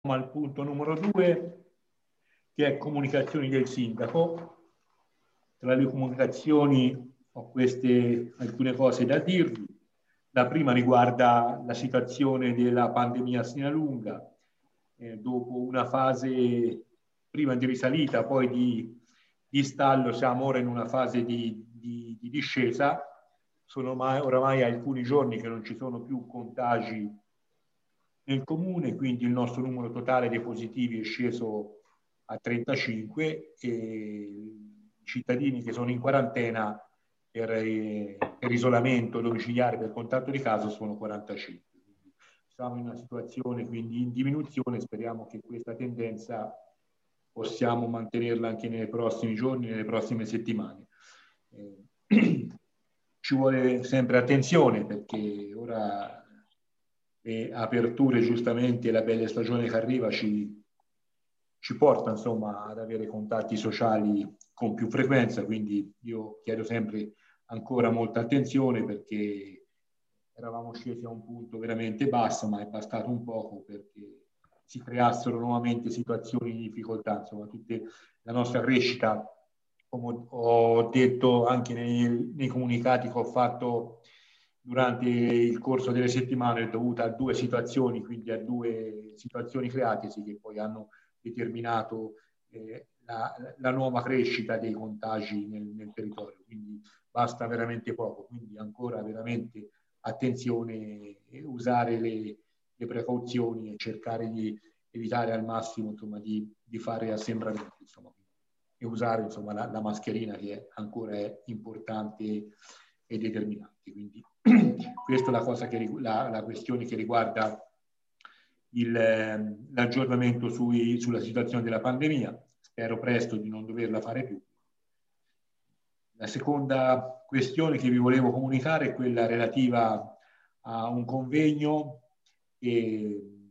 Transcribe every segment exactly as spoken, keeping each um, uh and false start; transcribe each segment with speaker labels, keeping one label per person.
Speaker 1: al punto numero due, che è comunicazioni del sindaco. Tra le comunicazioni ho queste alcune cose da dirvi. La prima riguarda la situazione della pandemia a Sinalunga. Eh, dopo una fase prima di risalita, poi di, di stallo, siamo ora in una fase di, di, di discesa. Sono mai, oramai alcuni giorni che non ci sono più contagi nel comune, quindi il nostro numero totale dei positivi è sceso a trentacinque e i cittadini che sono in quarantena per, eh, per isolamento domiciliare per contatto di caso sono quarantacinque. Quindi siamo in una situazione quindi in diminuzione, speriamo che questa tendenza possiamo mantenerla anche nei prossimi giorni, nelle prossime settimane. Eh, ci vuole sempre attenzione perché ora le aperture, giustamente la bella stagione che arriva ci, ci porta insomma ad avere contatti sociali con più frequenza, quindi io chiedo sempre ancora molta attenzione perché eravamo scesi a un punto veramente basso, ma è bastato un poco perché si creassero nuovamente situazioni di difficoltà, insomma tutte, la nostra crescita, come ho detto anche nei, nei comunicati che ho fatto durante il corso delle settimane, è dovuta a due situazioni, quindi a due situazioni createsi che poi hanno determinato eh, la, la nuova crescita dei contagi nel, nel territorio, quindi basta veramente poco, quindi ancora veramente attenzione e usare le, le precauzioni e cercare di evitare al massimo insomma, di, di fare assembramenti insomma, e usare insomma, la, la mascherina che ancora è importante e determinante. Quindi questa è la, cosa che, la, la questione che riguarda l'aggiornamento sulla situazione della pandemia. Spero presto di non doverla fare più. La seconda questione che vi volevo comunicare è quella relativa a un convegno che,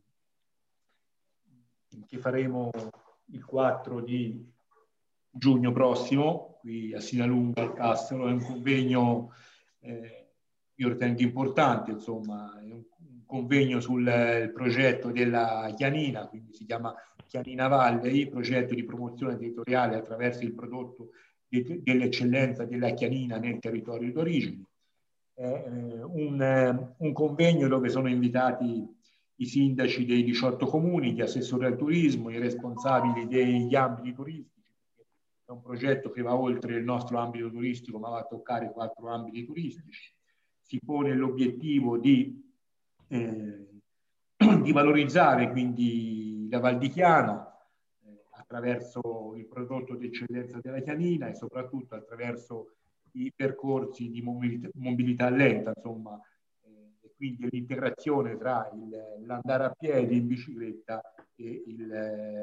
Speaker 1: che faremo il quattro di giugno prossimo qui a Sinalunga al Castello. È un convegno eh, io ritengo importante, insomma, è un, un convegno sul progetto della Chianina, quindi si chiama Chianina Valley, progetto di promozione territoriale attraverso il prodotto dell'eccellenza della Chianina nel territorio d'origine. È eh, un, un convegno dove sono invitati i sindaci dei diciotto comuni, gli assessori al turismo, i responsabili degli ambiti turistici. È un progetto che va oltre il nostro ambito turistico, ma va a toccare quattro ambiti turistici. Si pone l'obiettivo di, eh, di valorizzare quindi la Val di Chiana eh, attraverso il prodotto d'eccellenza della Chianina e soprattutto attraverso i percorsi di mobilità, mobilità lenta, insomma, eh, e quindi l'integrazione tra l'andare a piedi in bicicletta e il,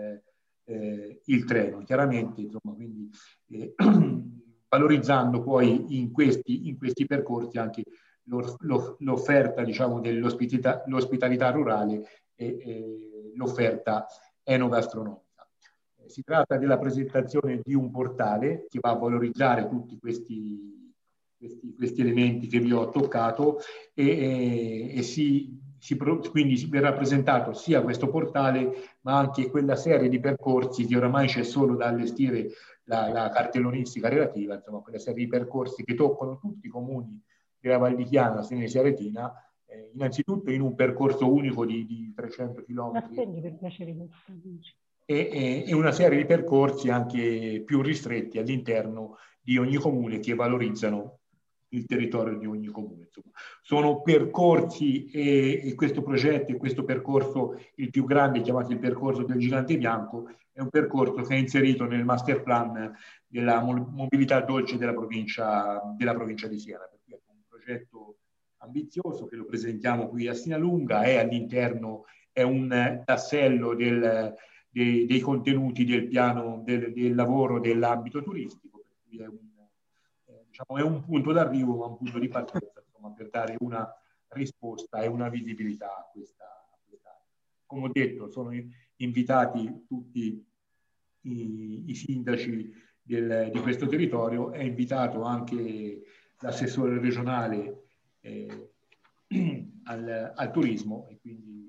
Speaker 1: eh, il treno. Chiaramente, insomma, quindi eh, valorizzando poi in questi, in questi percorsi anche l'offerta diciamo, dell'ospitalità rurale e, e l'offerta enogastronomica. Si tratta della presentazione di un portale che va a valorizzare tutti questi, questi, questi elementi che vi ho toccato e, e, e si, si, quindi verrà presentato sia questo portale ma anche quella serie di percorsi che oramai c'è solo da allestire la, la cartellonistica relativa, insomma quella serie di percorsi che toccano tutti i comuni della Val di Chiana, Senesi Aretina, eh, innanzitutto in un percorso unico di, di trecento chilometri e, e, e una serie di percorsi anche più ristretti all'interno di ogni comune che valorizzano il territorio di ogni comune. Insomma, sono percorsi e, e questo progetto e questo percorso, il più grande, chiamato il percorso del Gigante Bianco, è un percorso che è inserito nel master plan della mobilità dolce della provincia, della provincia di Siena. Per cui è un progetto ambizioso che lo presentiamo qui a Sinalunga e all'interno è un tassello del, dei, dei contenuti del piano del, del lavoro dell'ambito turistico. Per cui è un, eh, diciamo, è un punto d'arrivo ma un punto di partenza insomma, per dare una risposta e una visibilità a questa, a questa. Come ho detto, sono invitati tutti i, i sindaci del, di questo territorio, è invitato anche l'assessore regionale eh, al, al turismo e quindi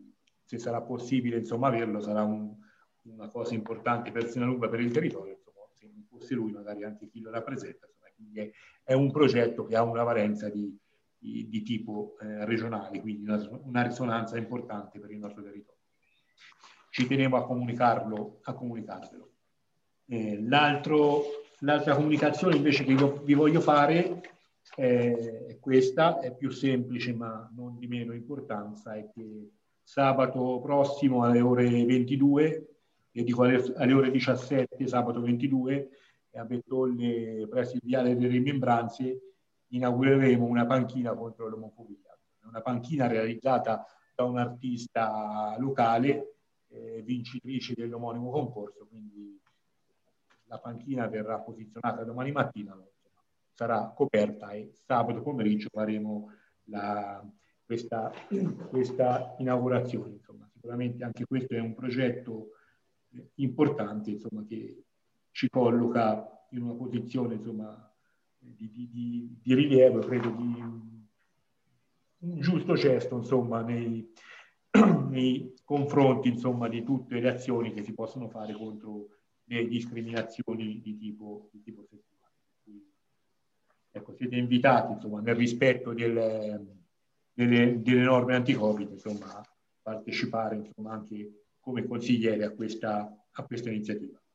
Speaker 1: se sarà possibile insomma averlo, sarà un, una cosa importante per Sinalunga, per il territorio, insomma, se non fosse lui magari anche chi lo rappresenta, insomma, quindi è, è un progetto che ha una valenza di, di, di tipo eh, regionale, quindi una, una risonanza importante per il nostro territorio. Ci tenevo a comunicarlo, a comunicarvelo. Eh, l'altra comunicazione invece che io vi voglio fare eh, è questa, è più semplice ma non di meno importanza, è che sabato prossimo alle ore ventidue, io dico alle, alle ore diciassette, sabato ventidue, a Bettolle, presso il Viale delle Rimembranze, inaugureremo una panchina contro l'omofobia. Una panchina realizzata da un artista locale, eh, vincitrice dell'omonimo concorso, quindi la panchina verrà posizionata domani mattina, sarà coperta e sabato pomeriggio faremo la, questa, questa inaugurazione. Insomma, sicuramente anche questo è un progetto importante, insomma, che ci colloca in una posizione insomma, di, di, di, di rilievo, credo di un giusto gesto insomma, nei, nei confronti insomma, di tutte le azioni che si possono fare contro le discriminazioni di tipo, di tipo sessuale. Quindi, ecco, siete invitati insomma, nel rispetto del, delle, delle norme anti-Covid insomma, a partecipare insomma, anche come consigliere a questa, a questa iniziativa.